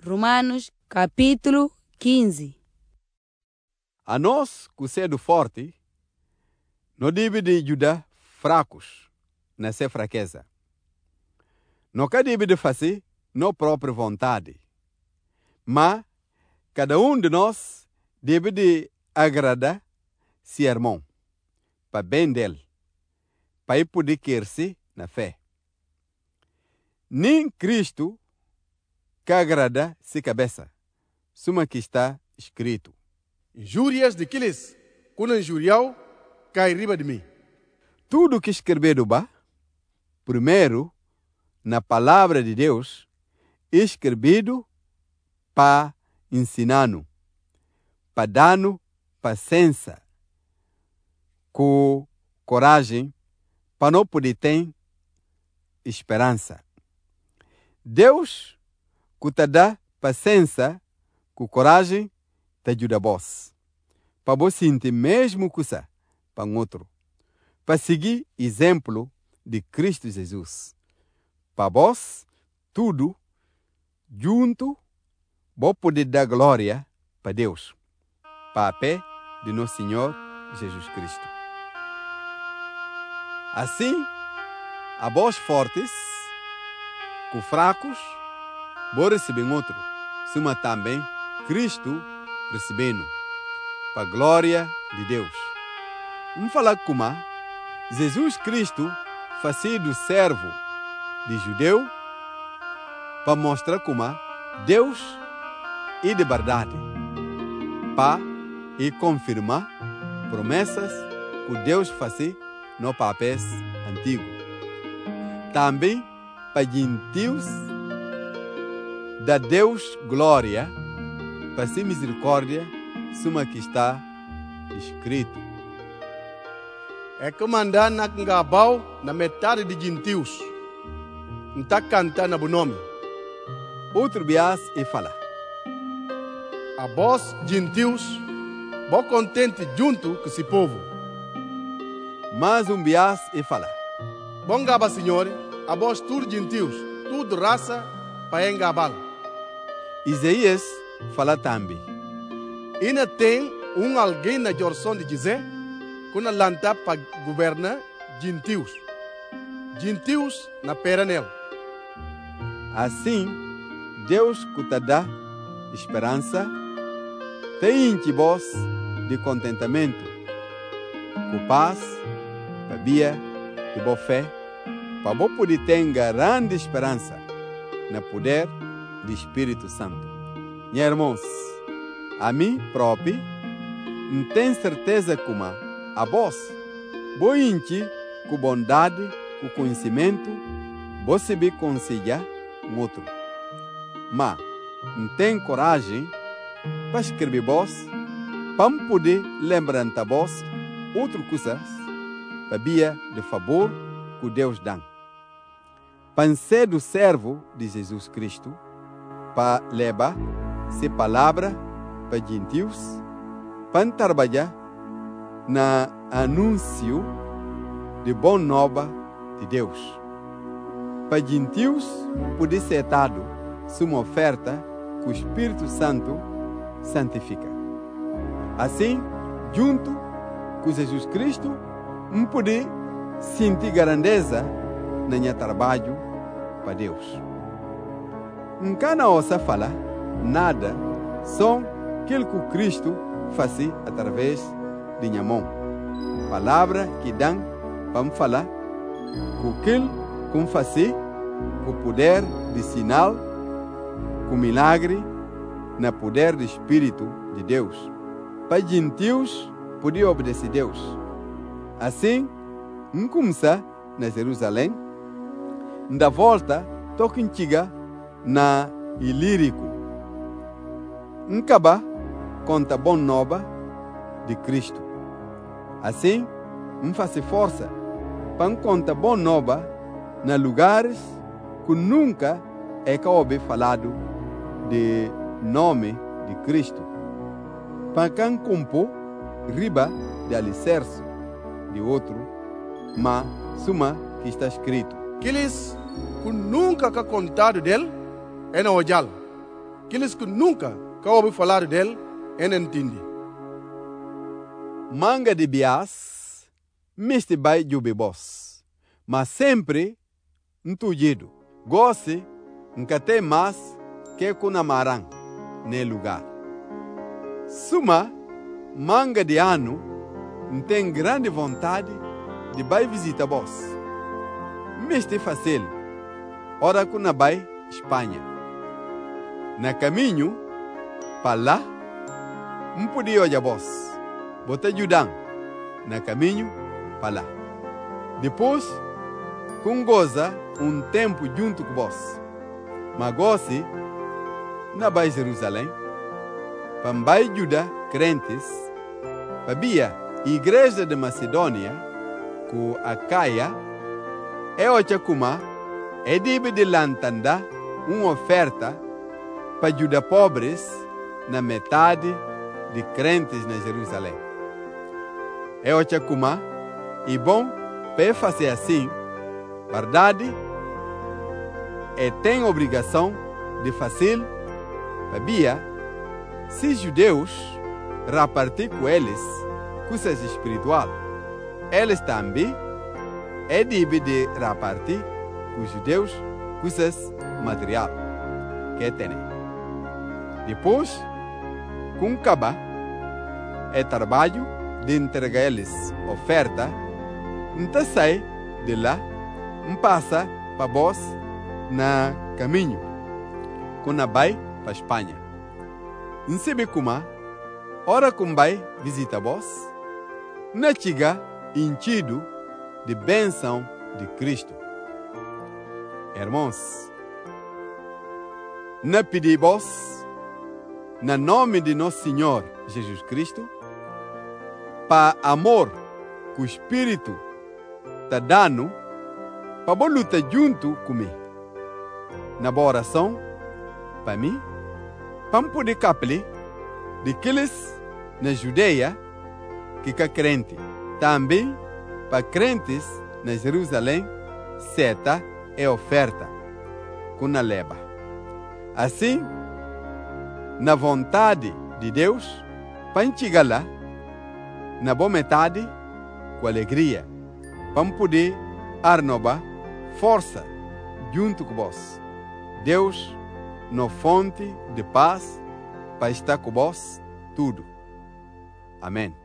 Romanos, capítulo 15. A nós, que sendo forte, não deve de ajudar fracos nessa fraqueza. Não deve de fazer na própria vontade. Mas cada de nós deve de agradar seu irmão, para bem dele, para ele poder crescer na fé. Nem Cristo que agrada se cabeça, suma que está escrito. Injúrias daqueles que não injuriam cai riba de mim. Tudo que escreveram primeiro, na palavra de Deus, escrevido para ensinar-nos, para dar-nos paciência, com coragem, para não poder ter esperança. Deus, que te dá paciência, com coragem, te ajuda vós. Para você sentir mesmo coisa para outro. Para seguir exemplo de Cristo Jesus. Para vós, tudo, junto, vou poder dar glória para Deus. Para a pé de nosso Senhor Jesus Cristo. Assim, a vós fortes, com fracos, vou receber outro. Suma também Cristo recebendo. Para a glória de Deus. Vamos falar como Jesus Cristo fazia do servo de judeu para mostrar como Deus é de verdade. Para e confirmar promessas que Deus fazia no papéis antigo. Também para gentios da Deus glória, para ser misericórdia, suma que está escrito. É como andar na ngabau na metade de gentios. Não está cantando no nome. Outro bias e fala. A vós, gentios, bom contente junto com esse povo. Mas bias e fala. Bom gaba, senhor, a vós tudo gentios, tudo raça para engabal. Isaías fala também. Ainda tem alguém na jorção de dizer que não lanta para governar gentios. Gentios na pera nele. Assim, Deus que te dá esperança, te enche vós de contentamento, com paz, para via de boa fé, para vos poder ter grande esperança no poder do Espírito Santo. Meus irmãos, a mim próprio, não tenho certeza como a vós, vou encher com bondade, com conhecimento, vou saber aconselhar outro. Mas não tenho coragem para escrever vós, para poder lembrar a vós outras coisas, para via de favor que Deus dá. Para ser do servo de Jesus Cristo, para levar essa palavra para gentios, para trabalhar na anúncio de boa nova de Deus. Para gentios poder ser dado uma oferta que o Espírito Santo santifica. Assim, junto com Jesus Cristo, poder sentir grandeza no meu trabalho para Deus. Nunca na ouça fala nada, só aquilo que Cristo faz através de minha mão. Palavra que dá para falar, com aquilo que fazer, com o poder de sinal, com milagre, no poder do Espírito de Deus. Para gentios poder obedecer a Deus. Assim, começar na Jerusalém, da volta, toca em Chiga, na Ilírico. Acaba conta boa nova de Cristo. Assim, fazer força para contar boa nova na lugares que nunca é que ouvi falado de nome de Cristo. Para quem compor riba de alicerce de outro, mas suma que está escrito. Aqueles que nunca que contado dele é na ojal. aqueles que nunca ouviram falar dele, ele entende. Manga de bias, misti vai jubi boss, mas sempre ntugido. Gosse, nkate mais que kunamarang ne lugar. Suma, manga de ano, tem grande vontade de vai visitar vós. Misti fácil, ora kuna vai Espanha. Na caminho, para lá, podia olhar vós. Bota ajudar na caminho, para lá. Depois, com goza tempo junto com vós. Mas goze, na vai Jerusalém, para vai ajudar crentes, para via igreja de Macedônia, com Acaia, e Ochacuma, e deve de lantanda uma oferta para ajudar pobres na metade de crentes na Jerusalém. É o Chacuma, e bom, para fazer assim, verdade, e tem obrigação de fazer, sabia, se judeus repartir com eles coisas espiritual, eles também é devem de repartir com os judeus coisas material que tem. Depois, com caba, é trabalho de entregar eles oferta, então sai de lá, passa para vós na caminho, quando vai para Espanha. Não sabe como, ora como vai visitar vós, não chega enchido de bênção de Cristo. Irmãos, não pedimos, no nome de nosso Senhor Jesus Cristo, para amor que o Espírito está dando, para lutar junto comigo. Na boa oração, para mim, para poder captar daqueles na Judeia que é crente. Também para crentes na Jerusalém, seta é oferta, com a leva. Assim, na vontade de Deus, para chegar lá, na boa metade, com alegria, para poder renovar força junto com vós. Deus, na fonte de paz, para estar com vós tudo. Amém.